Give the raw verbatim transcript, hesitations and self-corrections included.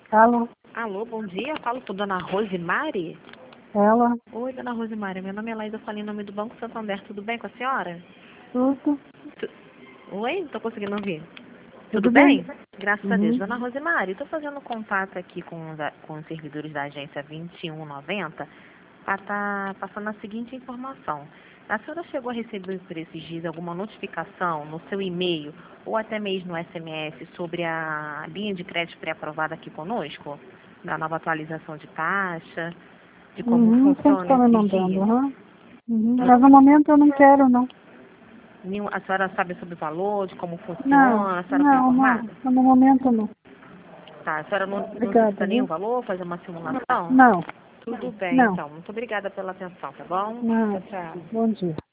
Alô? Alô, bom dia. Falo com Dona Rosemary. Ela? Oi, Dona Rosemary. Meu nome é Laísa, eu falo em nome do Banco Santander. Tudo bem com a senhora? Tudo? Tu... Oi? Não tô conseguindo ouvir. Tudo Tudo bem? bem? Graças a Deus. Uhum. Dona Rosemary, estou fazendo contato aqui com os, a- com os servidores da agência vinte e um noventa para estar passando a seguinte informação. A senhora chegou a receber por esses dias alguma notificação no seu e-mail ou até mesmo no S M S sobre a linha de crédito pré-aprovada aqui conosco? Da nova atualização de taxa, de como Uhum. Sempre funciona estão me esses mandando, dias? aham. Uhum. Mas no momento eu não quero, não. Nenhum- A senhora sabe sobre o valor, de como Não, funciona? A senhora foi não, não. informada? No momento não. Tá, a senhora não, não necessita Obrigada, nenhum viu? valor, fazer uma simulação? Não, Tudo bem, não, então. Muito obrigada pela atenção, tá bom? Tchau, não. tchau. Bom dia.